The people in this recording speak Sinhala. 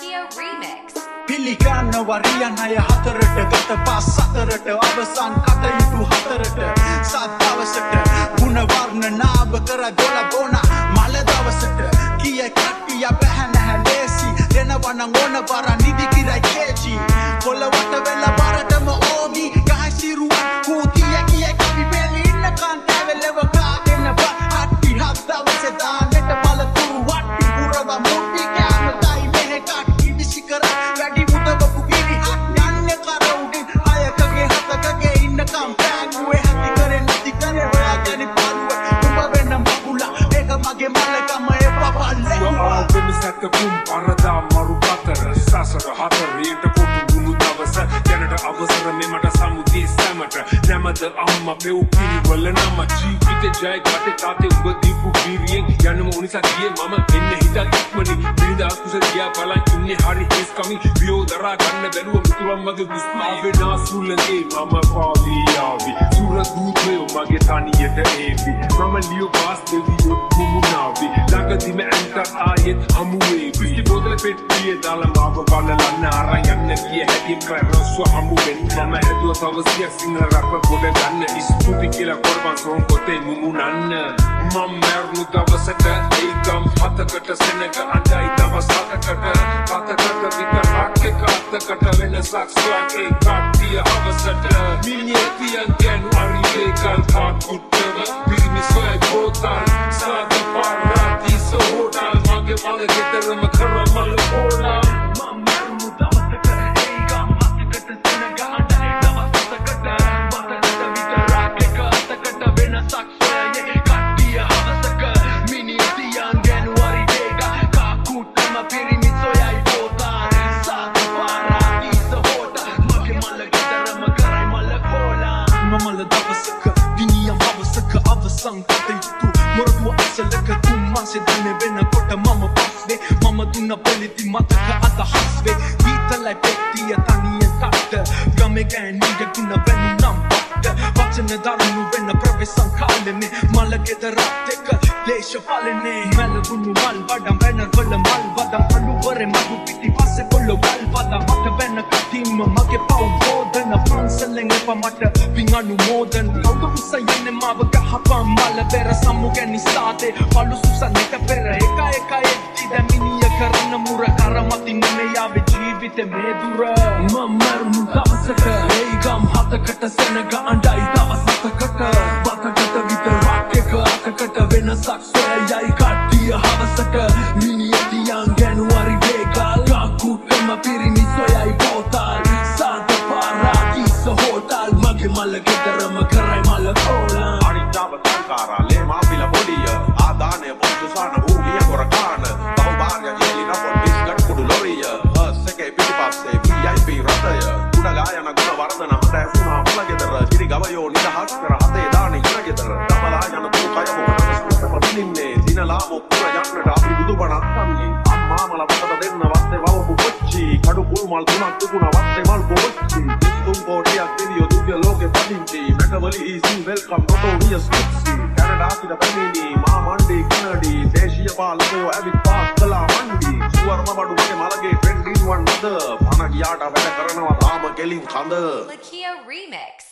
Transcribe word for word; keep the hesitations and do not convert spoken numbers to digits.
Lakia Remix. Pilikan warian haya hatarata gata pas satarata avasan katayutu hatarata sat dawasata guna warna naab kara dola bona mala dawasata kiya kattiya bahana halesi denawana ngona bara nidi kirai keji kola wata vela baratama ogi kahasiruan kutiya kiya kabi beli inna kan tavelewa ka denna ba hatti hatta waseda neta pala turu watti purava mutti kama tai mehe katti visikara වැඩි මුදවපු ගිරි යන්නේ කරවුඩින් අයකගේ හතකගේ ඉන්නකම් පෑගුවේ හැටි කරේ නැති කරේ ඔයාගෙන පාරුව උඹ වෙන්න මගුලා ඒක මගේ මලකම එපා පල්ලේ ආවෙන්නසක කුම් පරදා මරු පතර සසර හතර ඊට පොතු ගුණු දවස දැනට අවසර මෙමට සමුදී සැමට නැමද අම්මා පෙව් පිළිවෙල නම ජීවිත ජය ගත තාතේ උඹ දීපු වීරියෙන් යන්නම උනිසා ගියේ මම එන්න හිතා ඉක්මනින් බිරිඳා කුසල ගියා බලන් ඉන්නේ හරි හිස් කමින් වියෝදරා ගන්න බැලුව මුතුරම් වගේ දුස්මාවේ නාසුලගේ මම පාවියාවි සුර දූතයෝ මගේ තනියට ඒවි මම ලියෝ බාස් දෙවියෝ මුමුනාවි ළඟදිම ඇන්ටර් ආයෙත් හමු වේවි විසි බෝතල පෙට්ටියේ දාලා මාව බලන්න අරන් යන්න ගිය හැටි කරරස්ව හමු වෙන්න මම හැදුව තවසියක් සිංහල රැප් පොඩ ගන්න ස්තුති කියලා කොරබන් සෝන් පොතේ මුමුනන්න මම මරණු දවසට ඒකම් හතකට සෙනග අඬයි දවස් හතකට හතකට විතර රාක්කක අතකට වෙනසක් සොයන් ඒ කට්ටිය අවසට මිනිහෙතියන් ගැනුවරි ඒකල් කාත් කුට්ටව පිරිමි සොයයි පොතන් සාද පාරාදීස හෝටල් මගේ මල ගෙදරම කරමල හෝලා මම මරණු දවසට ඒකම් හතකට සෙනග අඬයි දවස් හතකට හතකට විතර රාක්කක අතකට වෙනසක් සොයයි කට්ටිය අවසක මිනිහෙතියන් ගැනුවරි ඒකල් කාත් කුට්ටව පිරිමි සොයයි පොතන් සාද පාරාදීස හෝටල් මගේ මල ගෙදරම කරයි මල හෝලා මමල දවසක දිනියම් අවසක අවසන් කටයුතු මොරටුව අසලක තුන් මාසේ දන්නේ වෙනකොට මම පස්සේ මම දුන්න පෙළිති මතක අදහස් වේ ඊතලයි පෙට්ටිය තනියෙන් තට්ට ගමේ ගෑණිට ගුණ වෙනුනම් පට්ට වචන දරුණු වෙන ප්‍රවේශම් කාලෙනේ මල ගෙදරත් එක්ක දේශපාලනේ මැලවුණු මල් වඩම් බැනර් වල මල් වඩම් අලුවරේ මගු පිටි පස්සේ පොළො වල් වඩම් මට වෙන කටින්ම මගේ පව් බෝධන පන්සලෙන් එපා මට පින් අනුමෝදන් කවුද යන්නේ මාව ගහපන් මල බෙර සමුගෙන නිසාදේ පළු සුසන්නට පෙර එක එක එද්දි දැමිනිය කරන මුර කරමතින් නෙමෙයි යාවේ ජීවිතේ මේ දුර මම මරුණු දවසක ඒ ගම් හතකට සෙනග අඬයි දවස් හතකට වතකට විතර රාක්කක අතකට වෙනසක් සොයයි කට්ටිය හවසක මිනිහෙතියන් ගැනුවරි වේගල් කාකුටම පිරිමි සොයයි පොතල් සාද පාරාදීස හෝටල් මගේ මල ගෙදරම කරයි මල කෝලා අනිත්‍යව සංකාරා ලේ මාපිල පොඩිය ආදානය පොදුසාන ඌගිය කොරකාන බහුභාර්ය ජීලි නපොත් බිස්කට් කුඩු ලොරිය හස් එකේ පිටිපස්සේ වී අයි පී රටය කුඩ ගායන ගුණ වර්ධන හට ඇසුනා මල ගෙදර කිරි ගවයෝ නිදහස් කර හතේ දානි ඉර ගෙදර තමලා යන තු කය මොකට සුත පදින්නේ දිනලා මොකුර යන්නට අපි බුදුබණක් සංගී අම්මා මල පොත දෙන්න වත්තේ වවපු කොච්චි කඩු කුල් මල් තුනක් තුන වත්තේ මල් කොච්චි තුන් කෝටියක් දෙවියෝ දිව්‍ය ලෝකේ පදින්ති මැටවලි ඉසින් වෙල්කම් නොටෝරියස් කුක්සි කැනඩා සිට පැමිණි මා මණ්ඩේ කනඩි දේශීය පාලකයෝ ඇවිත් පාස් කළා මණ්ඩි සුවර්ම බඩුවේ මලගේ ට්‍රෙන්ඩ් ඉන් වන් නද පණ ගියාට වැඩ කරනවා තාම ගෙලින් කඳ Lakia Remix.